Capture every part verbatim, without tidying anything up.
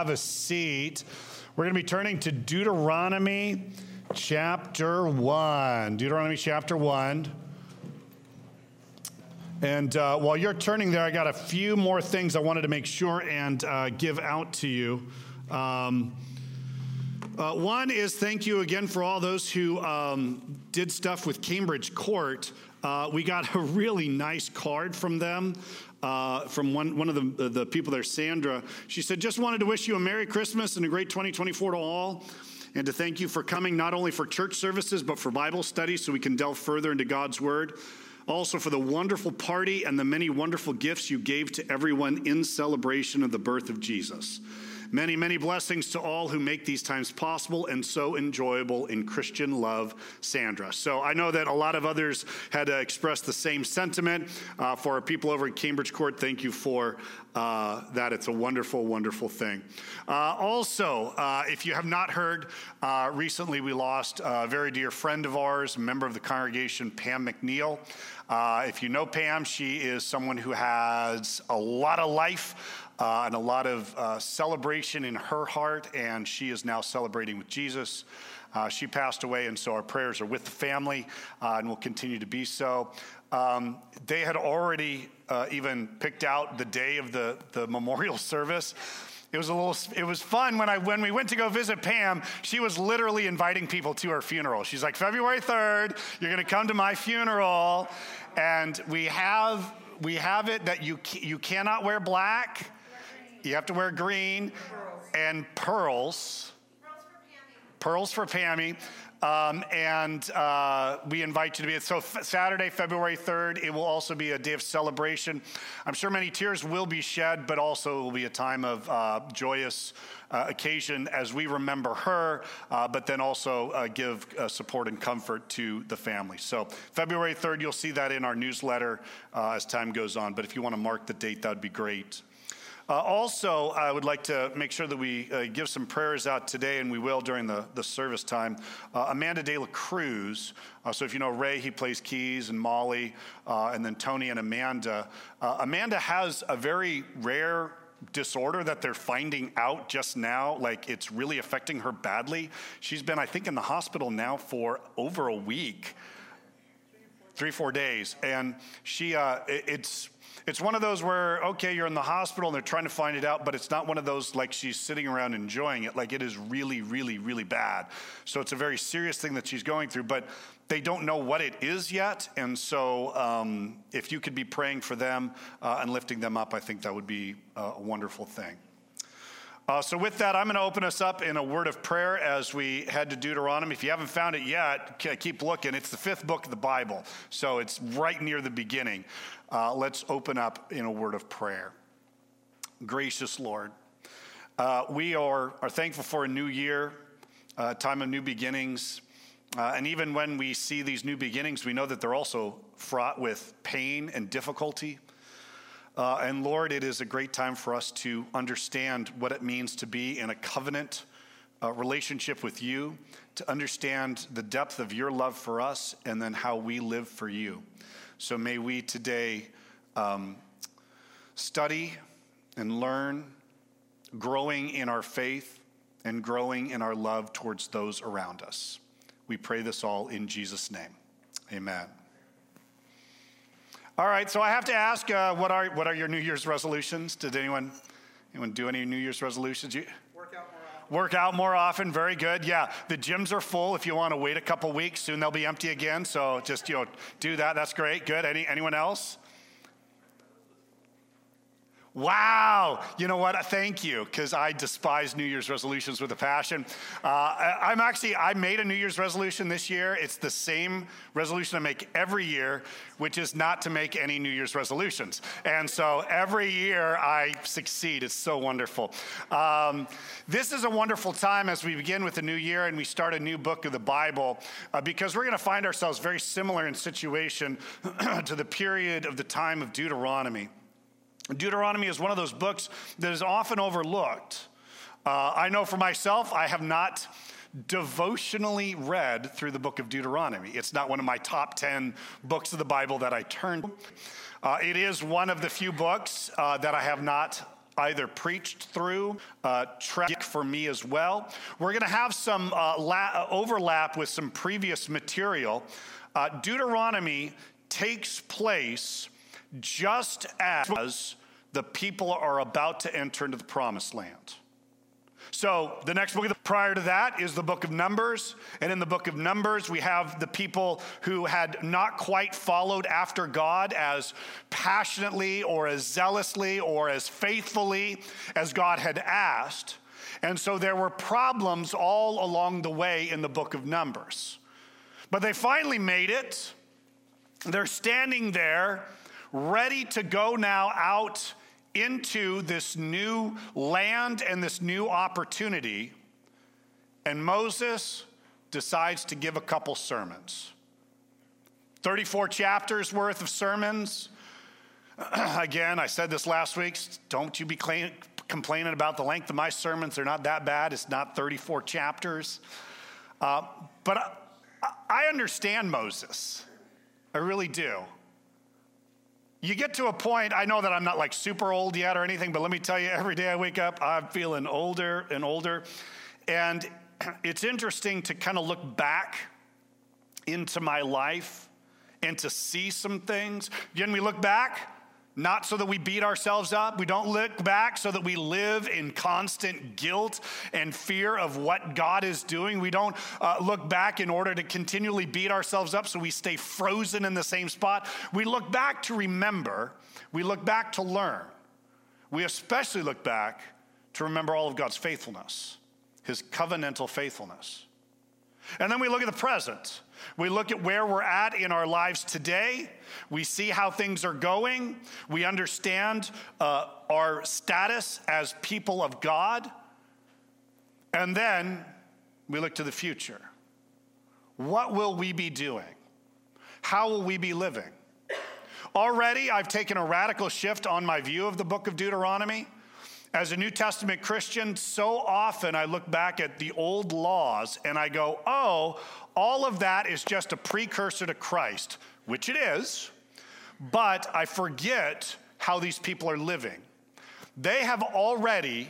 have a seat, we're going to be turning to Deuteronomy chapter one. Deuteronomy chapter one. And uh, while you're turning there, I got a few more things I wanted to make sure and uh, give out to you. Um, uh, one is thank you again for all those who um, did stuff with Cambridge Court. Uh, we got a really nice card from them. Uh, from one, one of the, the people there, Sandra. She said, just wanted to wish you a Merry Christmas and a great twenty twenty-four to all, and to thank you for coming not only for church services, but for Bible studies so we can delve further into God's Word. Also for the wonderful party and the many wonderful gifts you gave to everyone in celebration of the birth of Jesus. Many, many blessings to all who make these times possible and so enjoyable in Christian love, Sandra. So I know that a lot of others had uh, expressed the same sentiment. Uh, for our people over at Cambridge Court, thank you for uh, that. It's a wonderful, wonderful thing. Uh, also, uh, if you have not heard, uh, recently we lost a very dear friend of ours, a member of the congregation, Pam McNeil. Uh, if you know Pam, she is someone who has a lot of life uh, and a lot of uh, celebration in her heart, and she is now celebrating with Jesus. Uh, she passed away, and so our prayers are with the family uh, and will continue to be so. Um, they had already uh, even picked out the day of the, the memorial service. It was a little, it was fun when I, when we went to go visit Pam, she was literally inviting people to her funeral. She's like, February third, you're going to come to my funeral. And we have, we have it that you, you cannot wear black. You have to wear green and pearls. Pearls for Pammy. Um, and uh, we invite you to be, so f- Saturday, February third, it will also be a day of celebration. I'm sure many tears will be shed, but also it will be a time of uh, joyous uh, occasion as we remember her, uh, but then also uh, give uh, support and comfort to the family. So February third, you'll see that in our newsletter uh, as time goes on, but if you want to mark the date, that would be great. Uh, also, I would like to make sure that we uh, give some prayers out today, and we will during the, the service time. Uh, Amanda De La Cruz, uh, so if you know Ray, he plays keys, and Molly, uh, and then Tony and Amanda. Uh, Amanda has a very rare disorder that they're finding out just now, like it's really affecting her badly. She's been, I think, in the hospital now for over a week, three, four days, and she, uh, it, it's, It's one of those where, okay, you're in the hospital and they're trying to find it out, but it's not one of those like she's sitting around enjoying it. Like it is really, really, really bad. So it's a very serious thing that she's going through, but they don't know what it is yet. And so um, if you could be praying for them uh, and lifting them up, I think that would be a wonderful thing. Uh, so with that, I'm going to open us up in a word of prayer as we head to Deuteronomy. If you haven't found it yet, keep looking. It's the fifth book of the Bible, so it's right near the beginning. Uh, let's open up in a word of prayer. Gracious Lord, uh, we are, are thankful for a new year, a time of new beginnings. Uh, and even when we see these new beginnings, we know that they're also fraught with pain and difficulty. Uh, and Lord, it is a great time for us to understand what it means to be in a covenant uh, relationship with you, to understand the depth of your love for us, and then how we live for you. So may we today um, study and learn, growing in our faith and growing in our love towards those around us. We pray this all in Jesus' name. Amen. All right, so I have to ask, uh, what are what are your New Year's resolutions? Did anyone anyone do any New Year's resolutions? You, work out more often. Work out more often, very good. Yeah, the gyms are full. If you want to wait a couple weeks, soon they'll be empty again. So just, you know, do that. That's great. Good. Any anyone else? Wow. You know what? Thank you, because I despise New Year's resolutions with a passion. Uh, I, I'm actually, I made a New Year's resolution this year. It's the same resolution I make every year, which is not to make any New Year's resolutions. And so every year I succeed. It's so wonderful. Um, this is a wonderful time as we begin with the new year and we start a new book of the Bible, uh, because we're going to find ourselves very similar in situation to the period of the time of Deuteronomy. Deuteronomy is one of those books that is often overlooked. Uh, I know for myself, I have not devotionally read through the book of Deuteronomy. It's not one of my top ten books of the Bible that I turn to. Uh, it is one of the few books uh, that I have not either preached through, uh, track for me as well. We're going to have some uh, la- overlap with some previous material. Uh, Deuteronomy takes place just as the people are about to enter into the promised land. So the next book prior to that is the book of Numbers. And in the book of Numbers, we have the people who had not quite followed after God as passionately or as zealously or as faithfully as God had asked. And so there were problems all along the way in the book of Numbers. But they finally made it. They're standing there ready to go now out into this new land and this new opportunity, and Moses decides to give a couple sermons. thirty-four chapters worth of sermons. Again, I said this last week, don't you be complaining about the length of my sermons. They're not that bad. It's not thirty-four chapters. Uh, but I, I understand Moses. I really do. You get to a point, I know that I'm not like super old yet or anything, but let me tell you, every day I wake up, I'm feeling older and older. And it's interesting to kind of look back into my life and to see some things. Again, we look back, not so that we beat ourselves up. We don't look back so that we live in constant guilt and fear of what God is doing. We don't uh, look back in order to continually beat ourselves up so we stay frozen in the same spot. We look back to remember. We look back to learn. We especially look back to remember all of God's faithfulness, his covenantal faithfulness. And then we look at the present. We look at where we're at in our lives today. We see how things are going. We understand uh, our status as people of God. And then we look to the future. What will we be doing? How will we be living? Already, I've taken a radical shift on my view of the book of Deuteronomy. As a New Testament Christian, so often I look back at the old laws and I go, oh, all of that is just a precursor to Christ, which it is, but I forget how these people are living. They have already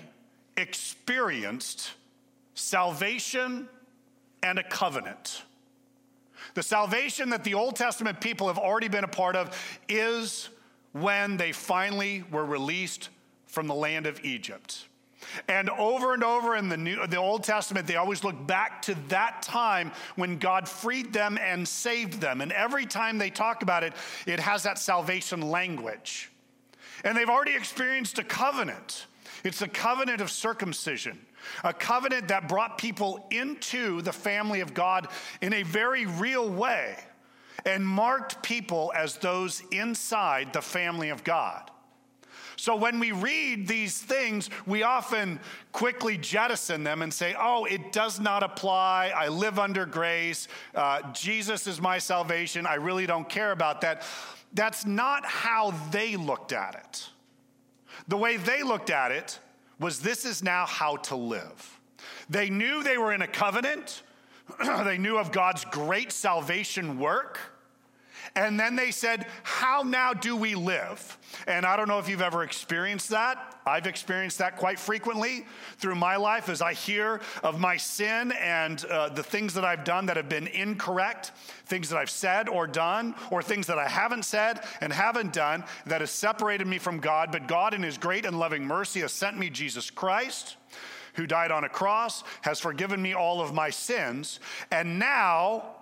experienced salvation and a covenant. The salvation that the Old Testament people have already been a part of is when they finally were released from the land of Egypt. And over and over in the New, the Old Testament, they always look back to that time when God freed them and saved them. And every time they talk about it, it has that salvation language. And they've already experienced a covenant. It's the covenant of circumcision, a covenant that brought people into the family of God in a very real way and marked people as those inside the family of God. So when we read these things, we often quickly jettison them and say, oh, it does not apply. I live under grace. Uh, Jesus is my salvation. I really don't care about that. That's not how they looked at it. The way they looked at it was this is now how to live. They knew they were in a covenant. They knew of God's great salvation work. And then they said, how now do we live? And I don't know if you've ever experienced that. I've experienced that quite frequently through my life as I hear of my sin and uh, the things that I've done that have been incorrect, things that I've said or done, or things that I haven't said and haven't done that has separated me from God. But God in his great and loving mercy has sent me Jesus Christ, who died on a cross, has forgiven me all of my sins. And now,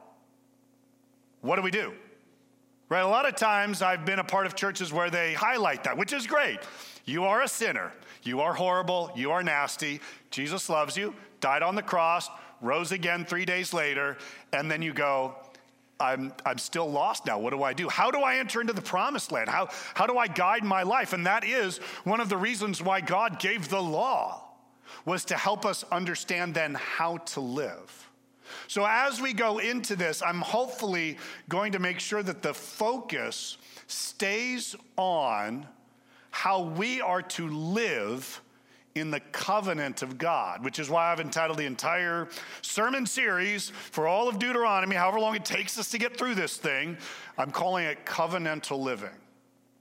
what do we do? Right, a lot of times I've been a part of churches where they highlight that, which is great. You are a sinner. You are horrible. You are nasty. Jesus loves you, died on the cross, rose again three days later, and then you go, I'm, I'm still lost now. What do I do? How do I enter into the promised land? How, how do I guide my life? And that is one of the reasons why God gave the law, was to help us understand then how to live. So as we go into this, I'm hopefully going to make sure that the focus stays on how we are to live in the covenant of God, which is why I've entitled the entire sermon series for all of Deuteronomy, however long it takes us to get through this thing, I'm calling it covenantal living.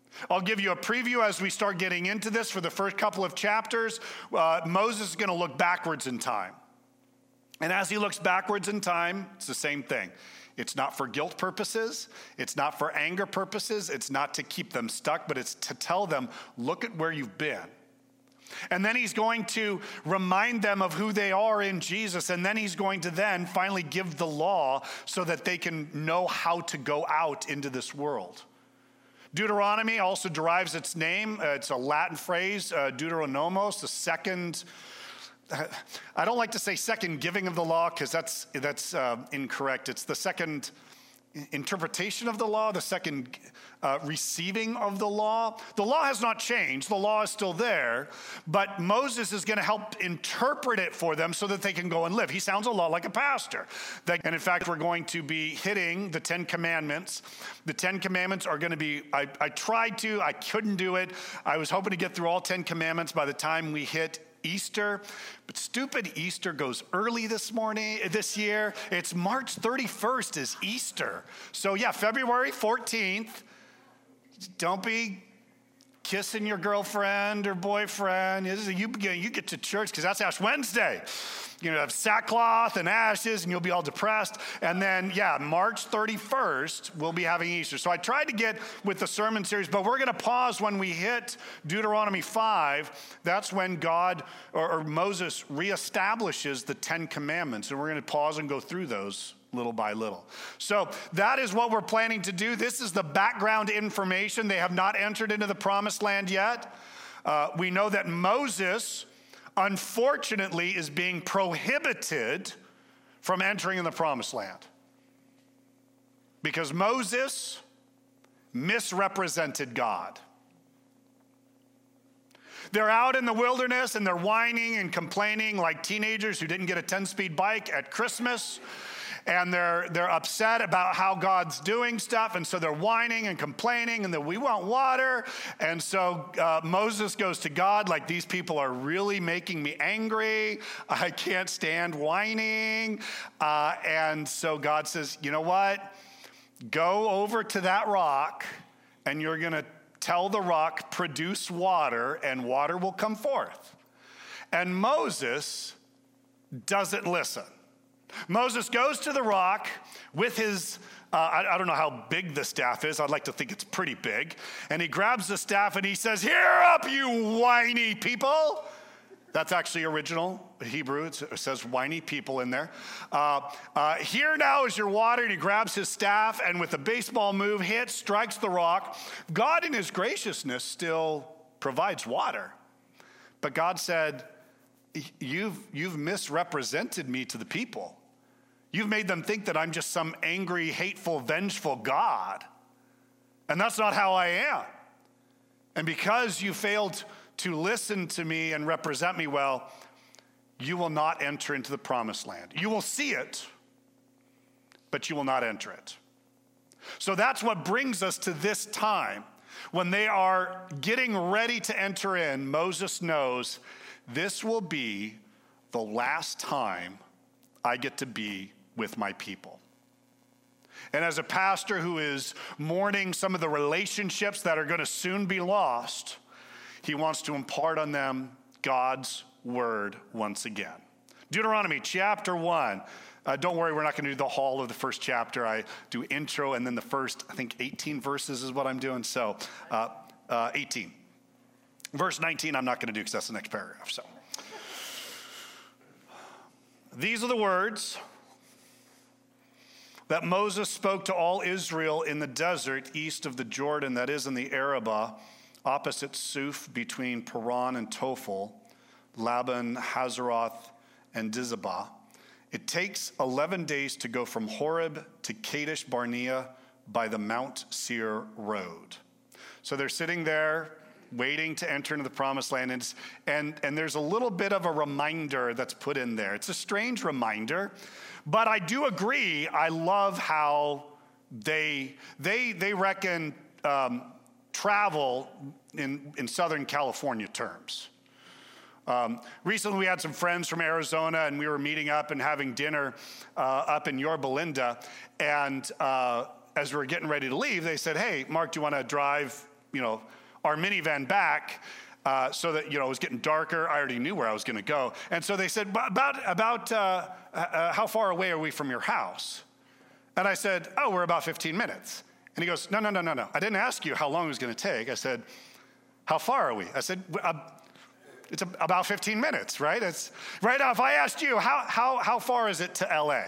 I'll give you a preview as we start getting into this. For the first couple of chapters, uh, Moses is going to look backwards in time. And as he looks backwards in time, it's the same thing. It's not for guilt purposes. It's not for anger purposes. It's not to keep them stuck, but it's to tell them, look at where you've been. And then he's going to remind them of who they are in Jesus. And then he's going to then finally give the law so that they can know how to go out into this world. Deuteronomy also derives its name. Uh, it's a Latin phrase, uh, Deuteronomos, the second. Uh, I don't like to say second giving of the law because that's that's uh, incorrect. It's the second interpretation of the law, the second uh, receiving of the law. The law has not changed. The law is still there, but Moses is going to help interpret it for them so that they can go and live. He sounds a lot like a pastor. That, and in fact, we're going to be hitting the Ten Commandments. The Ten Commandments are going to be, I, I tried to, I couldn't do it. I was hoping to get through all Ten Commandments by the time we hit Easter, but stupid Easter goes early this morning, this year. It's March thirty-first is Easter. So yeah, February fourteenth, don't be kissing your girlfriend or boyfriend. You, you get to church because that's Ash Wednesday. You know, have sackcloth and ashes and you'll be all depressed. And then, yeah, March thirty-first, we'll be having Easter. So I tried to get with the sermon series, but we're going to pause when we hit Deuteronomy five. That's when God or, or Moses reestablishes the Ten Commandments. And we're going to pause and go through those little by little. So that is what we're planning to do. This is the background information. They have not entered into the promised land yet. Uh, we know that Moses, unfortunately, is being prohibited from entering in the promised land because Moses misrepresented God. They're out in the wilderness and they're whining and complaining like teenagers who didn't get a ten-speed bike at Christmas. And they're they're upset about how God's doing stuff. And so they're whining and complaining and that we want water. And so uh, Moses goes to God like, these people are really making me angry. I can't stand whining. Uh, and so God says, you know what? Go over to that rock and you're going to tell the rock, produce water, and water will come forth. And Moses doesn't listen. Moses goes to the rock with his, uh, I, I don't know how big the staff is. I'd like to think it's pretty big. And he grabs the staff and he says, "Here up, you whiny people." That's actually original Hebrew. It says whiny people in there. Uh, uh, Here now is your water. And he grabs his staff and with a baseball move, hits, strikes the rock. God in his graciousness still provides water. But God said, you've, you've misrepresented me to the people. You've made them think that I'm just some angry, hateful, vengeful God. And that's not how I am. And because you failed to listen to me and represent me well, you will not enter into the promised land. You will see it, but you will not enter it. So that's what brings us to this time. When they are getting ready to enter in, Moses knows this will be the last time I get to be with my people. And as a pastor who is mourning some of the relationships that are going to soon be lost, he wants to impart on them God's word once again. Deuteronomy chapter one. Uh, don't worry, we're not going to do the whole of the first chapter. I do intro and then the first, I think, eighteen verses is what I'm doing. So uh, uh, eighteen. Verse nineteen, I'm not going to do because that's the next paragraph. So these are the words that Moses spoke to all Israel in the desert east of the Jordan, that is in the Arabah, opposite Suf, between Paran and Tophel, Laban, Hazeroth, and Dizabah. It takes eleven days to go from Horeb to Kadesh Barnea by the Mount Seir road. So they're sitting there waiting to enter into the promised land. And, and, and there's a little bit of a reminder that's put in there. It's a strange reminder, but I do agree. I love how they, they, they reckon um, travel in, in Southern California terms. Um, recently, we had some friends from Arizona, and we were meeting up and having dinner uh, up in Yorba Linda. And uh, as we were getting ready to leave, they said, "Hey, Mark, do you want to drive you know, our minivan back uh, so that, you know, it was getting darker. I already knew where I was going to go. And so they said, about, about uh, uh, how far away are we from your house? And I said, oh, we're about fifteen minutes. And he goes, no, no, no, no, no. I didn't ask you how long it was going to take. I said, how far are we? I said, uh, it's about fifteen minutes, right? It's right now. If I asked you, how how how far is it to L A?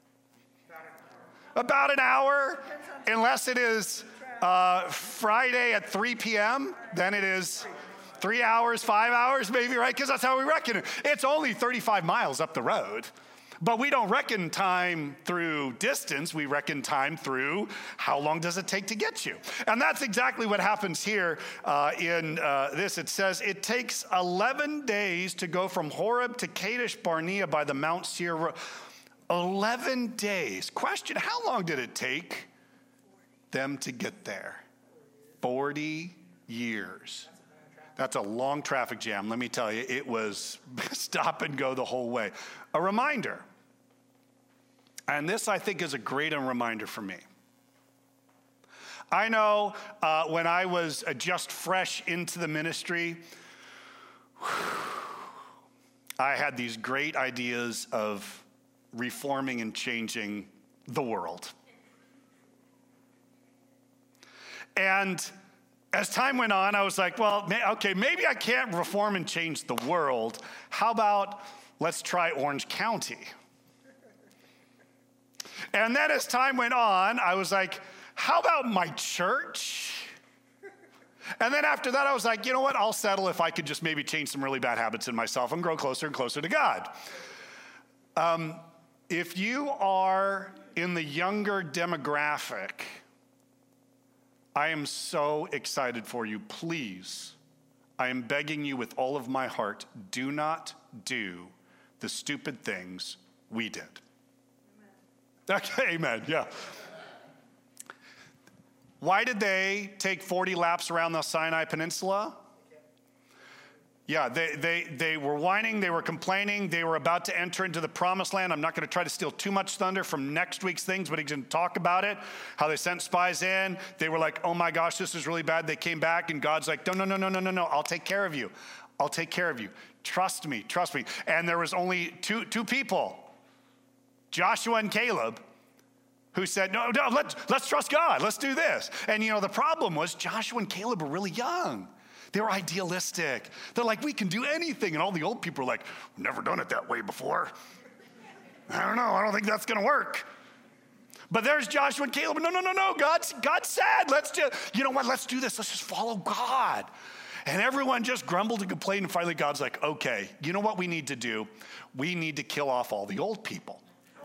About an hour, unless it is uh, Friday at three p.m., then it is three hours, five hours maybe, right? Because that's how we reckon it. It's only thirty-five miles up the road. But we don't reckon time through distance. We reckon time through how long does it take to get you. And that's exactly what happens here uh, in uh, this. It says, it takes eleven days to go from Horeb to Kadesh Barnea by the Mount Seir road. eleven days. Question, how long did it take them to get there? forty years. That's a long traffic jam. Let me tell you, it was stop and go the whole way. A reminder, and this I think is a great reminder for me. I know uh, when I was uh, just fresh into the ministry, I had these great ideas of reforming and changing the world. And as time went on, I was like, well, okay, maybe I can't reform and change the world. How about let's try Orange County? And then as time went on, I was like, how about my church? And then after that, I was like, you know what? I'll settle if I could just maybe change some really bad habits in myself and grow closer and closer to God. Um, if you are in the younger demographic, I am so excited for you. Please, I am begging you with all of my heart, do not do the stupid things we did. Amen. Okay, amen, yeah. Why did they take forty laps around the Sinai Peninsula? Yeah, they, they, they were whining, they were complaining, they were about to enter into the promised land. I'm not going to try to steal too much thunder from next week's things, but he's going to talk about it, how they sent spies in. They were like, oh my gosh, this is really bad. They came back, and God's like, no, no, no, no, no, no, no, I'll take care of you. I'll take care of you. Trust me, trust me. And there was only two, two people, Joshua and Caleb, who said, no, no, let's, let's trust God. Let's do this. And, you know, the problem was Joshua and Caleb were really young. They were idealistic. They're like, we can do anything. And all the old people are like, we've never done it that way before. I don't know. I don't think that's going to work. But there's Joshua and Caleb. No, no, no, no. God, God said, let's just, you know what? Let's do this. Let's just follow God. And everyone just grumbled and complained. And finally, God's like, okay, you know what we need to do? We need to kill off all the old people.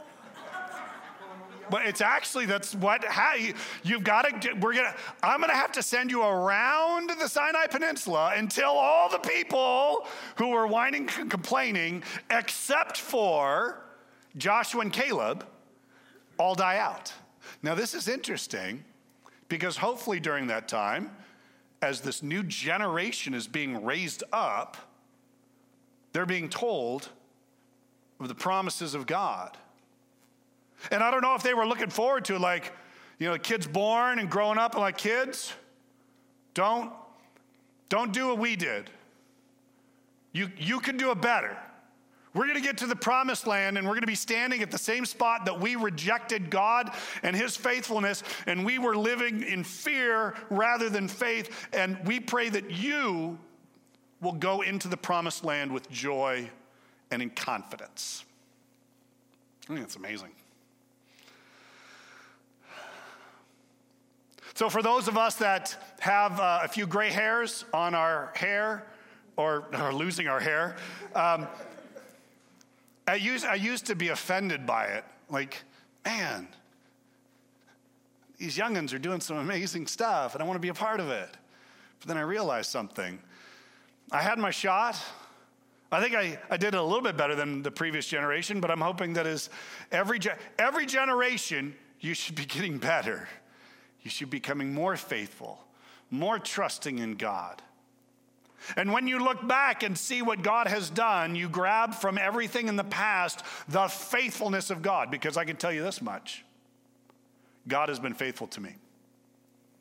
But it's actually, that's what, how you, you've got to, we're going to, I'm going to have to send you around the Sinai Peninsula until all the people who were whining and complaining, except for Joshua and Caleb, all die out. Now, this is interesting because hopefully during that time, as this new generation is being raised up, they're being told of the promises of God. And I don't know if they were looking forward to, like, you know, kids born and growing up and like, kids, don't, don't do what we did. You, you can do it better. We're going to get to the promised land, and we're going to be standing at the same spot that we rejected God and his faithfulness, and we were living in fear rather than faith. And we pray that you will go into the promised land with joy and in confidence. I think that's amazing. So for those of us that have uh, a few gray hairs on our hair, or, or losing our hair, um, I, used, I used to be offended by it. Like, man, these youngins are doing some amazing stuff, and I want to be a part of it. But then I realized something. I had my shot. I think I, I did it a little bit better than the previous generation, but I'm hoping that as every, every generation, you should be getting better. You should be becoming more faithful, more trusting in God. And when you look back and see what God has done, you grab from everything in the past the faithfulness of God. Because I can tell you this much, God has been faithful to me.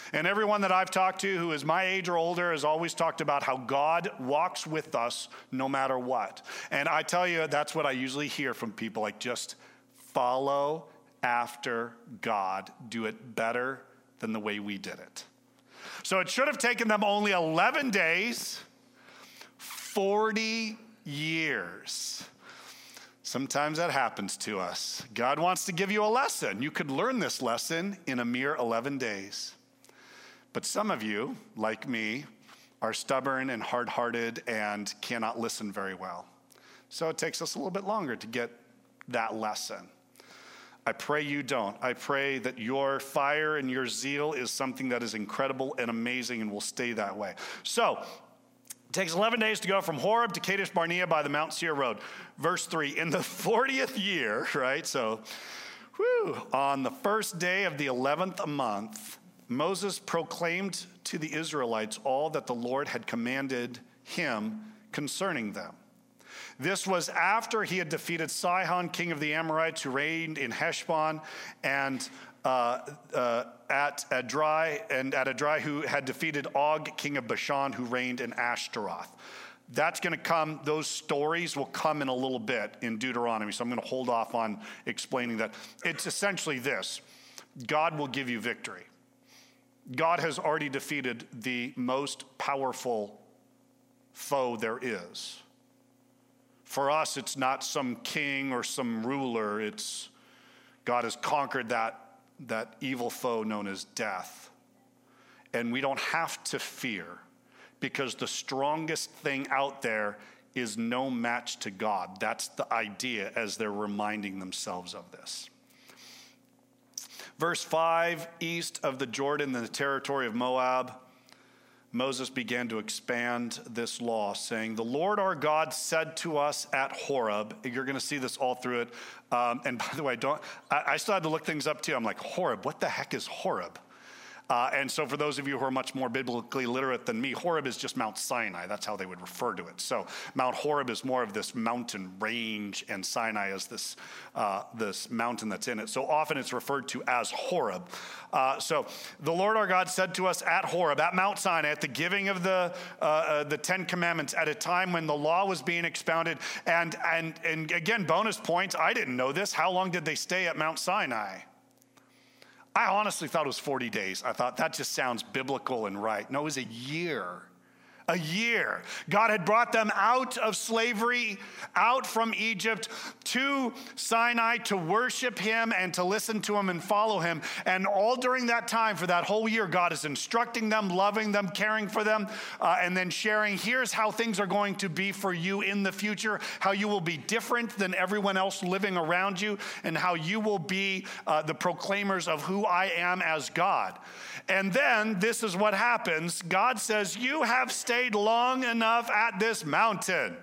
And everyone that I've talked to who is my age or older has always talked about how God walks with us no matter what. And I tell you, that's what I usually hear from people, like just follow after God. Do it better than the way we did it. So it should have taken them only eleven days, forty years. Sometimes that happens to us. God wants to give you a lesson. You could learn this lesson in a mere eleven days. But some of you, like me, are stubborn and hard-hearted and cannot listen very well. So it takes us a little bit longer to get that lesson. I pray you don't. I pray that your fire and your zeal is something that is incredible and amazing and will stay that way. So it takes eleven days to go from Horeb to Kadesh Barnea by the Mount Seir road. Verse three, in the fortieth year, right? So, whew, on the first day of the eleventh month, Moses proclaimed to the Israelites all that the Lord had commanded him concerning them. This was after he had defeated Sihon, king of the Amorites, who reigned in Heshbon, and uh, uh, at Edrei, and at Edrei, who had defeated Og, king of Bashan, who reigned in Ashtaroth. That's going to come, those stories will come in a little bit in Deuteronomy, so I'm going to hold off on explaining that. It's essentially this: God will give you victory. God has already defeated the most powerful foe there is. For us, it's not some king or some ruler. It's God has conquered that, that evil foe known as death. And we don't have to fear, because the strongest thing out there is no match to God. That's the idea as they're reminding themselves of this. Verse five, east of the Jordan, in the territory of Moab, Moses began to expand this law, saying, the Lord our God said to us at Horeb. You're going to see this all through it. Um, and by the way, don't I, I still had to look things up too. I'm like, Horeb, what the heck is Horeb? Uh, and so for those of you who are much more biblically literate than me, Horeb is just Mount Sinai. That's how they would refer to it. So Mount Horeb is more of this mountain range, and Sinai is this, uh, this mountain that's in it. So often it's referred to as Horeb. Uh, so the Lord our God said to us at Horeb, at Mount Sinai, at the giving of the, uh, uh, the Ten Commandments, at a time when the law was being expounded. And, and, and again, bonus points, I didn't know this. How long did they stay at Mount Sinai? I honestly thought it was forty days. I thought that just sounds biblical and right. No, it was a year. A year. God had brought them out of slavery, out from Egypt to Sinai to worship him and to listen to him and follow him. And all during that time, for that whole year, God is instructing them, loving them, caring for them, uh, and then sharing, here's how things are going to be for you in the future, how you will be different than everyone else living around you, and how you will be uh, the proclaimers of who I am as God. And then this is what happens. God says, you have stayed long enough at this mountain.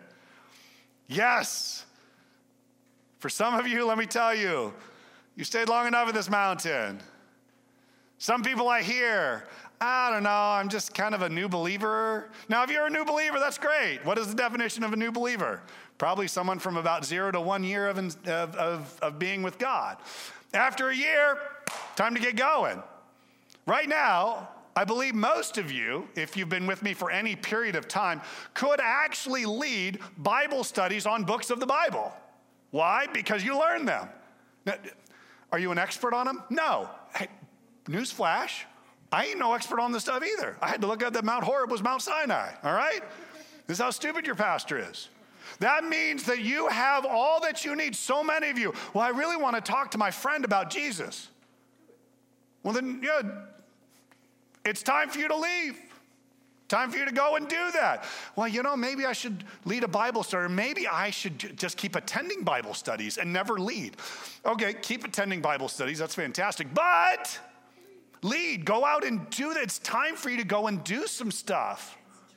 Yes. For some of you, let me tell you, you stayed long enough at this mountain. Some people I hear, I don't know, I'm just kind of a new believer. Now, if you're a new believer, that's great. What is the definition of a new believer? Probably someone from about zero to one year of, of, of, of being with God. After a year, time to get going. Right now, I believe most of you, if you've been with me for any period of time, could actually lead Bible studies on books of the Bible. Why? Because you learned them. Now, are you an expert on them? No. Hey, newsflash, I ain't no expert on this stuff either. I had to look up that Mount Horeb was Mount Sinai, all right? This is how stupid your pastor is. That means that you have all that you need. So many of you, well, I really want to talk to my friend about Jesus. Well, then, yeah, it's time for you to leave. Time for you to go and do that. Well, you know, maybe I should lead a Bible study. Or maybe I should just keep attending Bible studies and never lead. Okay, keep attending Bible studies. That's fantastic. But lead. Go out and do that. It's time for you to go and do some stuff.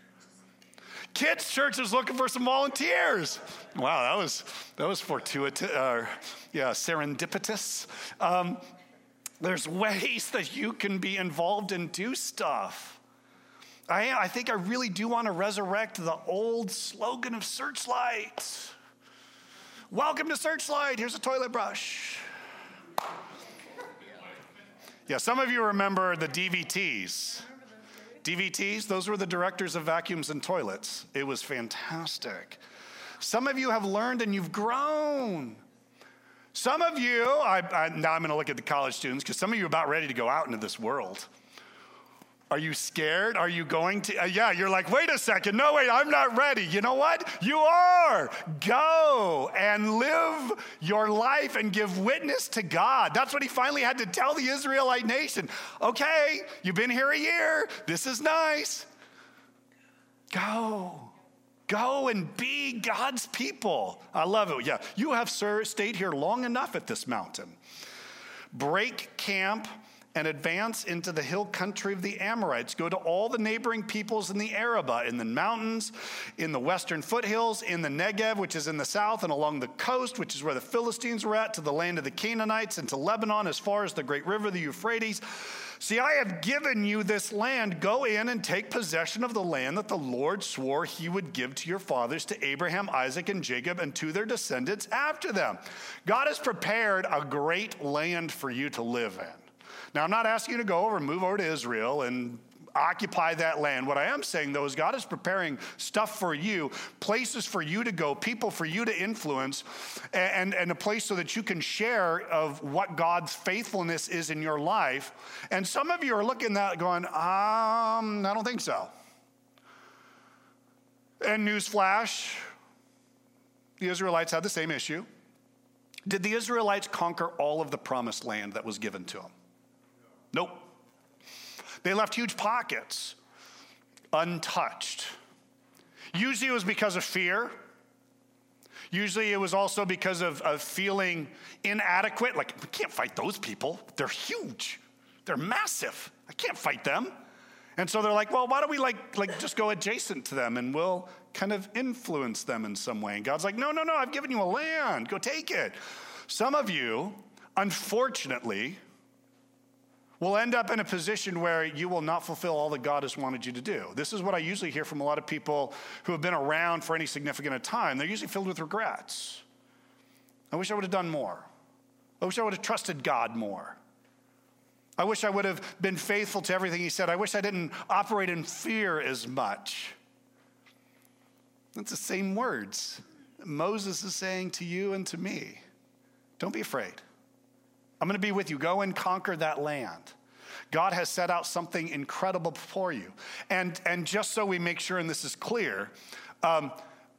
Kids' church is looking for some volunteers. Wow, that was that was fortuitous. Uh, yeah, serendipitous. Um, There's ways that you can be involved and do stuff. I, I think I really do want to resurrect the old slogan of Searchlight. Welcome to Searchlight. Here's a toilet brush. Yeah, some of you remember the D V Ts. D V Ts, those were the directors of vacuums and toilets. It was fantastic. Some of you have learned and you've grown. Some of you, I, I, now I'm going to look at the college students because some of you are about ready to go out into this world. Are you scared? Are you going to? Uh, yeah, you're like, wait a second. No, wait, I'm not ready. You know what? You are. Go and live your life and give witness to God. That's what he finally had to tell the Israelite nation. Okay, you've been here a year. This is nice. Go. Go and be God's people. I love it. Yeah, you have, sir, stayed here long enough at this mountain. Break camp and advance into the hill country of the Amorites. Go to all the neighboring peoples in the Arabah, in the mountains, in the western foothills, in the Negev, which is in the south, and along the coast, which is where the Philistines were at, to the land of the Canaanites, and to Lebanon, as far as the great river, the Euphrates. See, I have given you this land. Go in and take possession of the land that the Lord swore he would give to your fathers, to Abraham, Isaac, and Jacob, and to their descendants after them. God has prepared a great land for you to live in. Now, I'm not asking you to go over and move over to Israel and occupy that land. What I am saying, though, is God is preparing stuff for you, places for you to go, people for you to influence, and, and a place so that you can share of what God's faithfulness is in your life. And some of you are looking at that going, um, I don't think so. And newsflash, the Israelites had the same issue. Did the Israelites conquer all of the promised land that was given to them? Nope. They left huge pockets untouched. Usually it was because of fear. Usually it was also because of, of feeling inadequate. Like, we can't fight those people. They're huge. They're massive. I can't fight them. And so they're like, well, why don't we like, like just go adjacent to them and we'll kind of influence them in some way. And God's like, no, no, no, I've given you a land. Go take it. Some of you, unfortunately, will end up in a position where you will not fulfill all that God has wanted you to do. This is what I usually hear from a lot of people who have been around for any significant time. They're usually filled with regrets. I wish I would have done more. I wish I would have trusted God more. I wish I would have been faithful to everything he said. I wish I didn't operate in fear as much. That's the same words Moses is saying to you and to me. Don't be afraid. I'm going to be with you. Go and conquer that land. God has set out something incredible before you. And, and just so we make sure, and this is clear, um,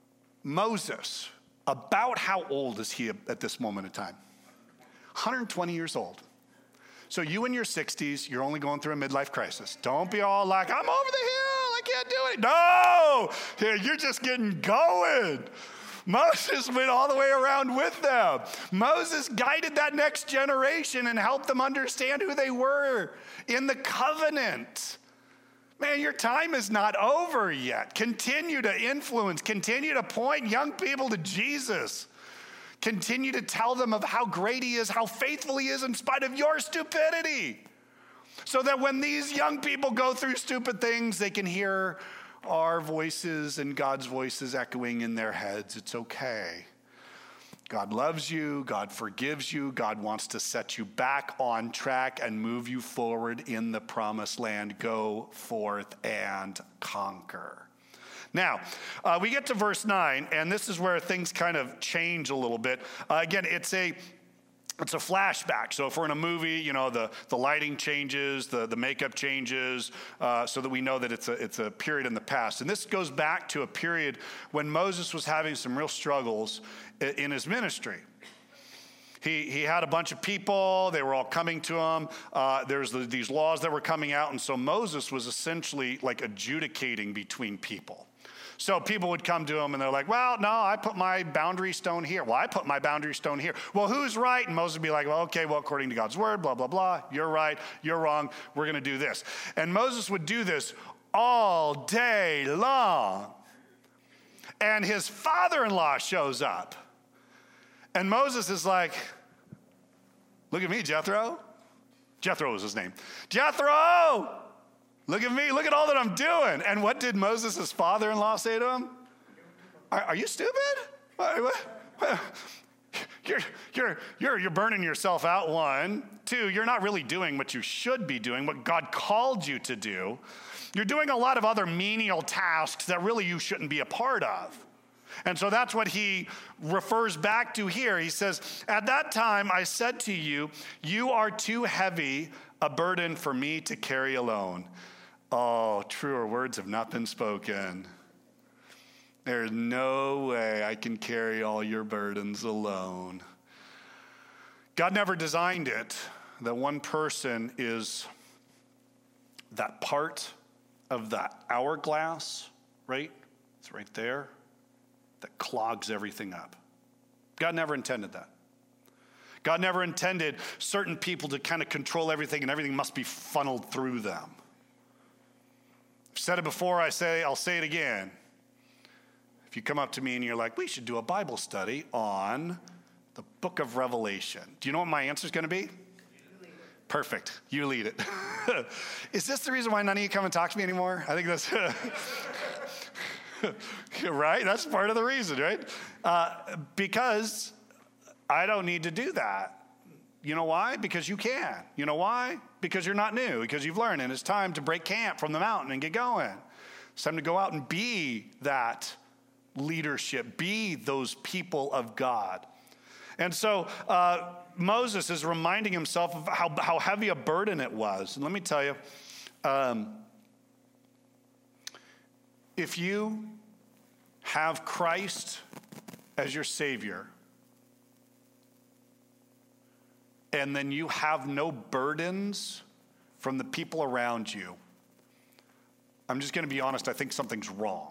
Moses, about how old is he at this moment in time? one hundred twenty years old. So you in your sixties, you're only going through a midlife crisis. Don't be all like, I'm over the hill, I can't do it. No, you're just getting going. Moses went all the way around with them. Moses guided that next generation and helped them understand who they were in the covenant. Man, your time is not over yet. Continue to influence. Continue to point young people to Jesus. Continue to tell them of how great he is, how faithful he is in spite of your stupidity. So that when these young people go through stupid things, they can hear our voices and God's voices echoing in their heads. It's okay. God loves you. God forgives you. God wants to set you back on track and move you forward in the promised land. Go forth and conquer. Now, uh, we get to verse nine, and this is where things kind of change a little bit. Uh, again, it's a It's a flashback. So if we're in a movie, you know, the, the lighting changes, the, the makeup changes, uh, so that we know that it's a, it's a period in the past. And this goes back to a period when Moses was having some real struggles in, in his ministry. He, he had a bunch of people. They were all coming to him. Uh, there's the, these laws that were coming out. And so Moses was essentially like adjudicating between people. So people would come to him and they're like, well, no, I put my boundary stone here. Well, I put my boundary stone here. Well, who's right? And Moses would be like, well, okay, well, according to God's word, blah, blah, blah. You're right. You're wrong. We're going to do this. And Moses would do this all day long. And his father-in-law shows up. And Moses is like, look at me, Jethro. Jethro was his name. Jethro! Look at me. Look at all that I'm doing. And what did Moses' father-in-law say to him? Are, are you stupid? you're, you're, you're, you're burning yourself out, one. Two, you're not really doing what you should be doing, what God called you to do. You're doing a lot of other menial tasks that really you shouldn't be a part of. And so that's what he refers back to here. He says, at that time I said to you, you are too heavy a burden for me to carry alone. Oh, truer words have not been spoken. There's no way I can carry all your burdens alone. God never designed it that one person is that part of that hourglass, right? It's right there. That clogs everything up. God never intended that. God never intended certain people to kind of control everything and everything must be funneled through them. I've said it before, I say, I'll say it again. If you come up to me and you're like, we should do a Bible study on the book of Revelation. Do you know what my answer is going to be? Perfect. You lead it. Is this the reason why none of you come and talk to me anymore? I think that's... Right? That's part of the reason, right? Uh, because I don't need to do that. You know why? Because you can. You know why? Because you're not new, because you've learned, and it's time to break camp from the mountain and get going. It's time to go out and be that leadership, be those people of God. And so uh, Moses is reminding himself of how, how heavy a burden it was. And let me tell you, um, if you have Christ as your Savior, and then you have no burdens from the people around you, I'm just going to be honest, I think something's wrong.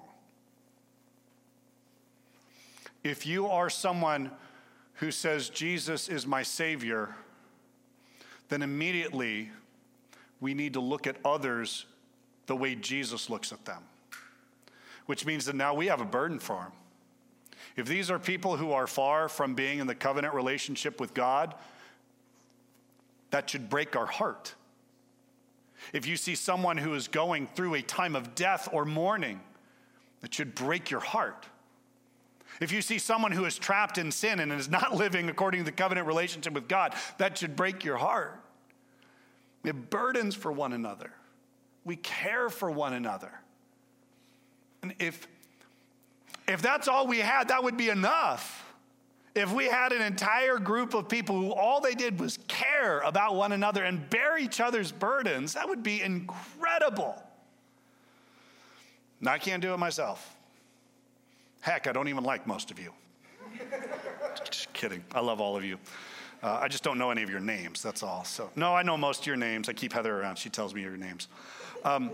If you are someone who says, Jesus is my Savior, then immediately we need to look at others the way Jesus looks at them. Which means that now we have a burden for them. If these are people who are far from being in the covenant relationship with God, that should break our heart. If you see someone who is going through a time of death or mourning, that should break your heart. If you see someone who is trapped in sin and is not living according to the covenant relationship with God, that should break your heart. We have burdens for one another. We care for one another. And if, if that's all we had, that would be enough. If we had an entire group of people who all they did was care about one another and bear each other's burdens, that would be incredible. And I can't do it myself. Heck, I don't even like most of you. Just kidding. I love all of you. Uh, I just don't know any of your names, that's all. So, no, I know most of your names. I keep Heather around. She tells me your names. Um,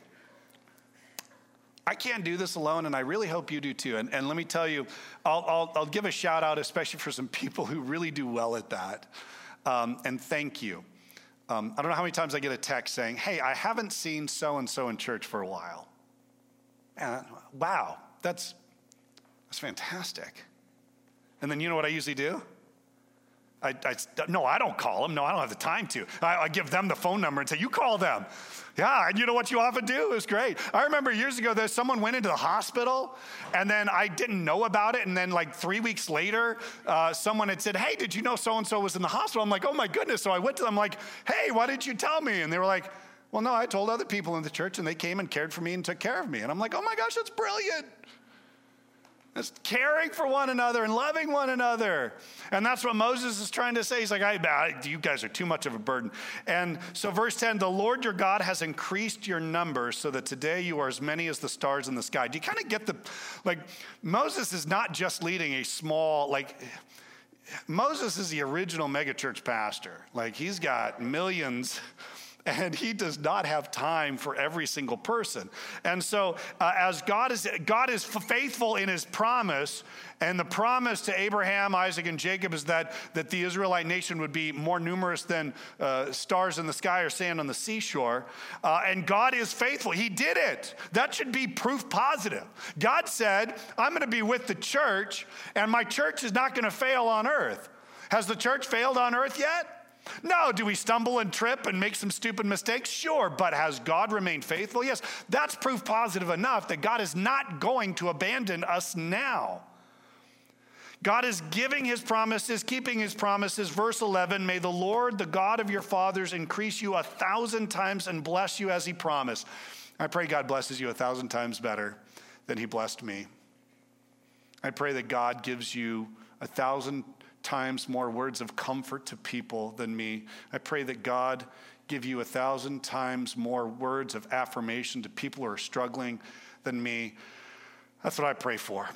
I can't do this alone, and I really hope you do too. And, and let me tell you, I'll, I'll, I'll give a shout out, especially for some people who really do well at that. Um, and thank you. Um, I don't know how many times I get a text saying, hey, I haven't seen so-and-so in church for a while. And, wow, that's, that's fantastic. And then you know what I usually do? I, I, no, I don't call them. No, I don't have the time to. I, I give them the phone number and say, you call them. Yeah, and you know what you often do? It's great. I remember years ago that someone went into the hospital, and then I didn't know about it, and then like three weeks later, uh, someone had said, hey, did you know so-and-so was in the hospital? I'm like, oh my goodness. So I went to them like, hey, why didn't you tell me? And they were like, well, no, I told other people in the church, and they came and cared for me and took care of me. And I'm like, oh my gosh, that's brilliant. It's caring for one another and loving one another. And that's what Moses is trying to say. He's like, I, I, you guys are too much of a burden. And so verse ten, the Lord your God has increased your numbers so that today you are as many as the stars in the sky. Do you kind of get the, like, Moses is not just leading a small, like, Moses is the original megachurch pastor. Like, he's got millions, and he does not have time for every single person. And so uh, as God is God is faithful in his promise, and the promise to Abraham, Isaac, and Jacob is that, that the Israelite nation would be more numerous than uh, stars in the sky or sand on the seashore. Uh, and God is faithful. He did it. That should be proof positive. God said, I'm going to be with the church, and my church is not going to fail on earth. Has the church failed on earth yet? No. Do we stumble and trip and make some stupid mistakes? Sure. But has God remained faithful? Yes. That's proof positive enough that God is not going to abandon us now. God is giving his promises, keeping his promises. Verse eleven, may the Lord, the God of your fathers, increase you a thousand times and bless you as he promised. I pray God blesses you a thousand times better than he blessed me. I pray that God gives you a thousand times more words of comfort to people than me. I pray that God give you a thousand times more words of affirmation to people who are struggling than me. That's what I pray for.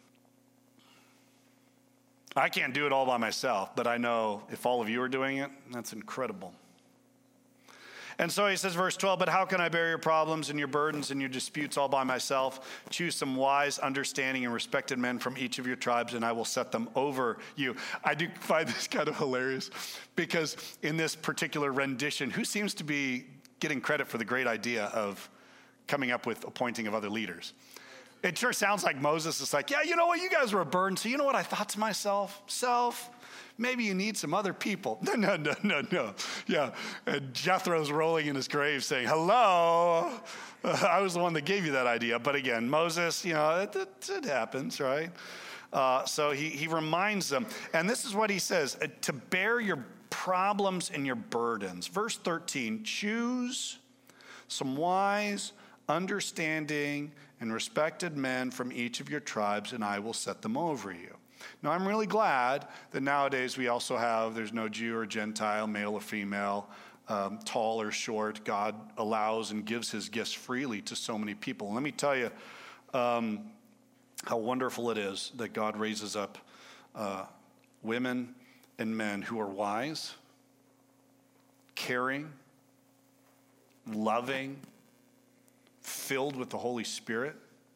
I can't do it all by myself, but I know if all of you are doing it, that's incredible. And so he says, verse twelve, but how can I bear your problems and your burdens and your disputes all by myself? Choose some wise, understanding, and respected men from each of your tribes, and I will set them over you. I do find this kind of hilarious because in this particular rendition, who seems to be getting credit for the great idea of coming up with appointing of other leaders? It sure sounds like Moses is like, yeah, you know what? You guys were a burden. So you know what I thought to myself? Self, maybe you need some other people. No, no, no, no, no. Yeah. And Jethro's rolling in his grave saying, hello, uh, I was the one that gave you that idea. But again, Moses, you know, it, it, it happens, right? Uh, so he, he reminds them. And this is what he says, uh, to bear your problems and your burdens. Verse thirteen, choose some wise, understanding, and respected men from each of your tribes, and I will set them over you. Now, I'm really glad that nowadays we also have, there's no Jew or Gentile, male or female, um, tall or short. God allows and gives his gifts freely to so many people. Let me tell you um, how wonderful it is that God raises up uh, women and men who are wise, caring, loving, filled with the Holy Spirit.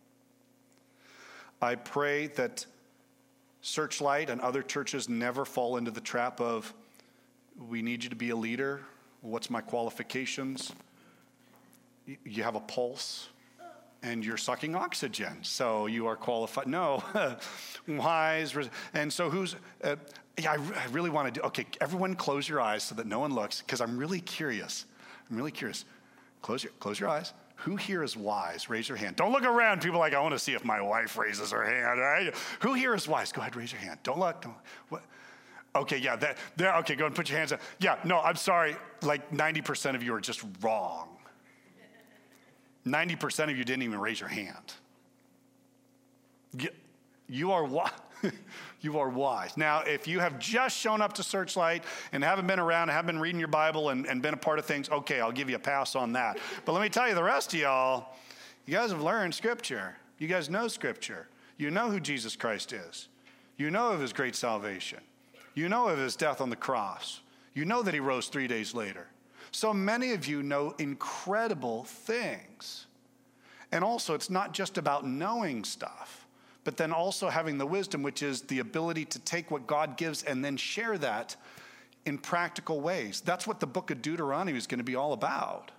I pray that Searchlight and other churches never fall into the trap of, we need you to be a leader. What's my qualifications? You have a pulse and you're sucking oxygen, so you are qualified. No, wise. And so who's, uh, yeah, I, I really want to do, okay, everyone close your eyes so that no one looks, because I'm really curious. I'm really curious. Close your, close your eyes. Who here is wise? Raise your hand. Don't look around. People are like, I want to see if my wife raises her hand. Right? Who here is wise? Go ahead, raise your hand. Don't look. Don't, what? Okay, yeah, that, there. Okay, go ahead and put your hands up. Yeah, no, I'm sorry. Like ninety percent of you are just wrong. ninety percent of you didn't even raise your hand. You, you are wise. You are wise. Now, if you have just shown up to Searchlight and haven't been around, haven't been reading your Bible and, and been a part of things, okay, I'll give you a pass on that. But let me tell you, the rest of y'all, you guys have learned Scripture. You guys know Scripture. You know who Jesus Christ is. You know of his great salvation. You know of his death on the cross. You know that he rose three days later. So many of you know incredible things. And also, it's not just about knowing stuff, but then also having the wisdom, which is the ability to take what God gives and then share that in practical ways. That's what the book of Deuteronomy is going to be all about.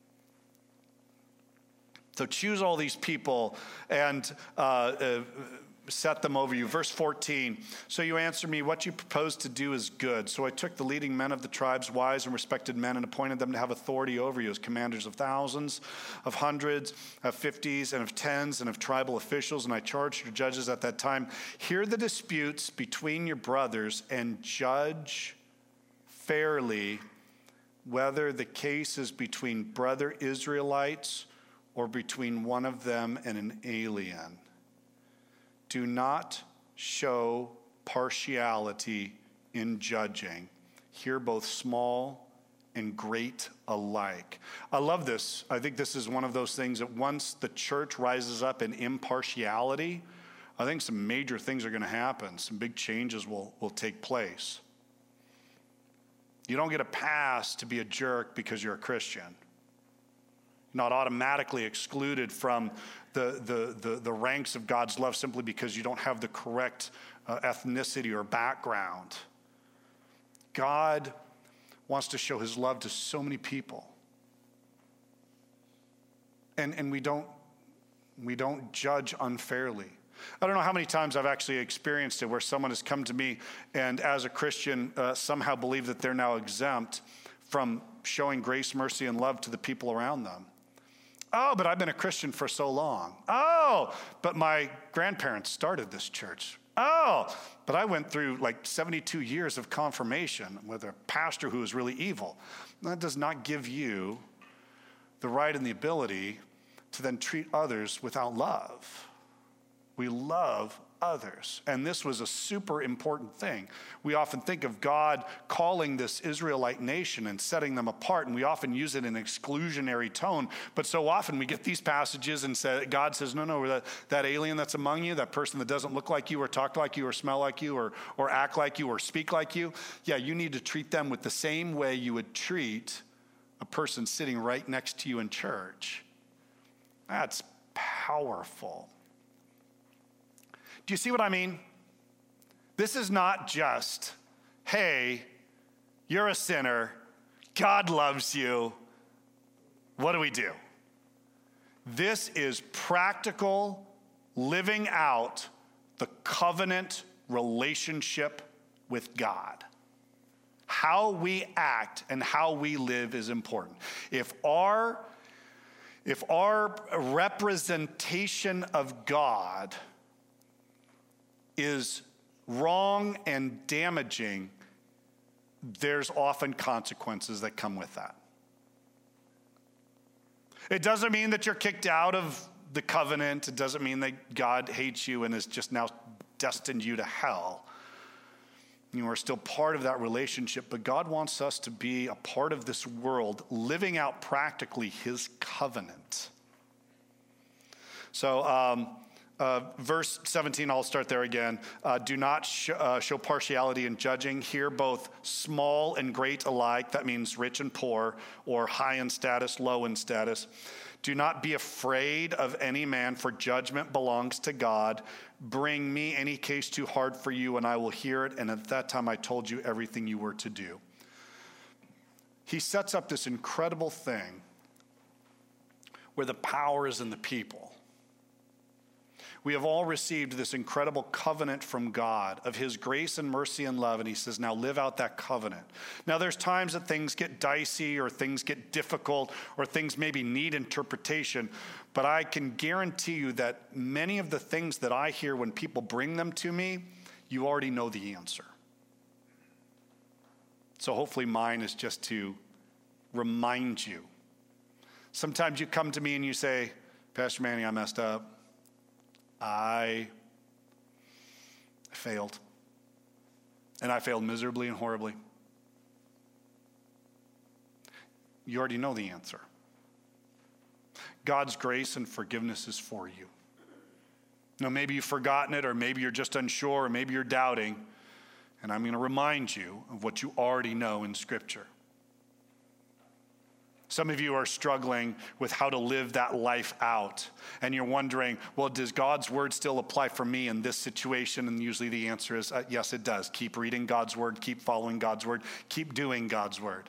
So choose all these people and uh, uh, set them over you. Verse fourteen, so you answer me, what you propose to do is good. So I took the leading men of the tribes, wise and respected men, and appointed them to have authority over you as commanders of thousands, of hundreds, of fifties, and of tens, and of tribal officials. And I charged your judges at that time, hear the disputes between your brothers and judge fairly whether the case is between brother Israelites or between one of them and an alien. Do not show partiality in judging. Hear both small and great alike. I love this. I think this is one of those things that once the church rises up in impartiality, I think some major things are going to happen. Some big changes will, will take place. You don't get a pass to be a jerk because you're a Christian. Not automatically excluded from the, the, the, the ranks of God's love simply because you don't have the correct uh, ethnicity or background. God wants to show his love to so many people. And, and we don't, we don't judge unfairly. I don't know how many times I've actually experienced it where someone has come to me and as a Christian uh, somehow believe that they're now exempt from showing grace, mercy, and love to the people around them. Oh, but I've been a Christian for so long. Oh, but my grandparents started this church. Oh, but I went through like seventy-two years of confirmation with a pastor who was really evil. That does not give you the right and the ability to then treat others without love. We love others. And this was a super important thing. We often think of God calling this Israelite nation and setting them apart, and we often use it in an exclusionary tone. But so often we get these passages and say, God says, no, no, that, that alien that's among you, that person that doesn't look like you or talk like you or smell like you or, or act like you or speak like you, yeah, you need to treat them with the same way you would treat a person sitting right next to you in church. That's powerful. Do you see what I mean? This is not just, hey, you're a sinner, God loves you, what do we do? This is practical living out the covenant relationship with God. How we act and how we live is important. If our, if our representation of God is wrong and damaging, there's often consequences that come with that. It doesn't mean that you're kicked out of the covenant. It doesn't mean that God hates you and has just now destined you to hell. You are still part of that relationship, but God wants us to be a part of this world, living out practically his covenant. So, um, Uh, verse seventeen, I'll start there again. Uh, do not sh- uh, show partiality in judging. Here, both small and great alike. That means rich and poor, or high in status, low in status. Do not be afraid of any man, for judgment belongs to God. Bring me any case too hard for you, and I will hear it. And at that time, I told you everything you were to do. He sets up this incredible thing where the power is in the people. We have all received this incredible covenant from God of his grace and mercy and love. And he says, now live out that covenant. Now there's times that things get dicey or things get difficult or things maybe need interpretation. But I can guarantee you that many of the things that I hear when people bring them to me, you already know the answer. So hopefully mine is just to remind you. Sometimes you come to me and you say, Pastor Manny, I messed up. I failed. And I failed miserably and horribly. You already know the answer. God's grace and forgiveness is for you. Now, maybe you've forgotten it, or maybe you're just unsure, or maybe you're doubting. And I'm going to remind you of what you already know in Scripture. Some of you are struggling with how to live that life out. And you're wondering, well, does God's word still apply for me in this situation? And usually the answer is, uh, yes, it does. Keep reading God's word. Keep following God's word. Keep doing God's word.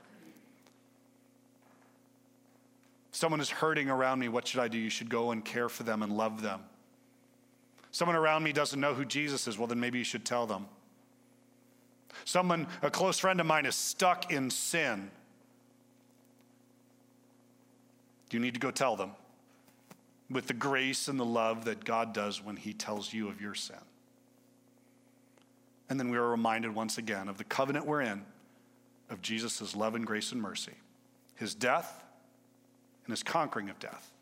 Someone is hurting around me. What should I do? You should go and care for them and love them. Someone around me doesn't know who Jesus is. Well, then maybe you should tell them. Someone, a close friend of mine, is stuck in sin. You need to go tell them with the grace and the love that God does when he tells you of your sin. And then we are reminded once again of the covenant we're in, of Jesus' love and grace and mercy, his death and his conquering of death.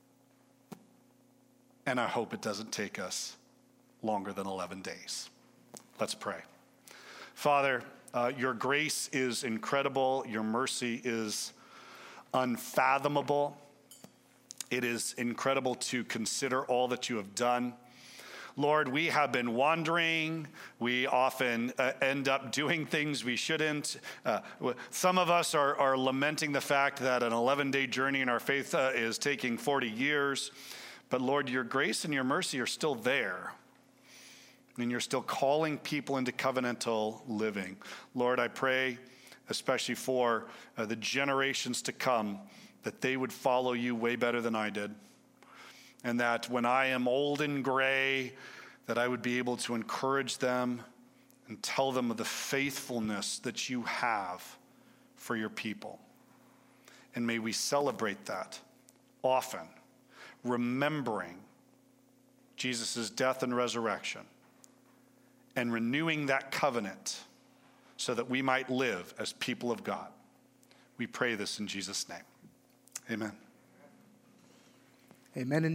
And I hope it doesn't take us longer than eleven days. Let's pray. Father, uh, your grace is incredible. Your mercy is unfathomable. It is incredible to consider all that you have done. Lord, we have been wandering. We often uh, end up doing things we shouldn't. Uh, some of us are, are lamenting the fact that an eleven-day journey in our faith uh, is taking forty years. But Lord, your grace and your mercy are still there. And you're still calling people into covenantal living. Lord, I pray, especially for uh, the generations to come, that they would follow you way better than I did. And that when I am old and gray, that I would be able to encourage them and tell them of the faithfulness that you have for your people. And may we celebrate that often, remembering Jesus' death and resurrection, and renewing that covenant so that we might live as people of God. We pray this in Jesus' name. Amen. Amen.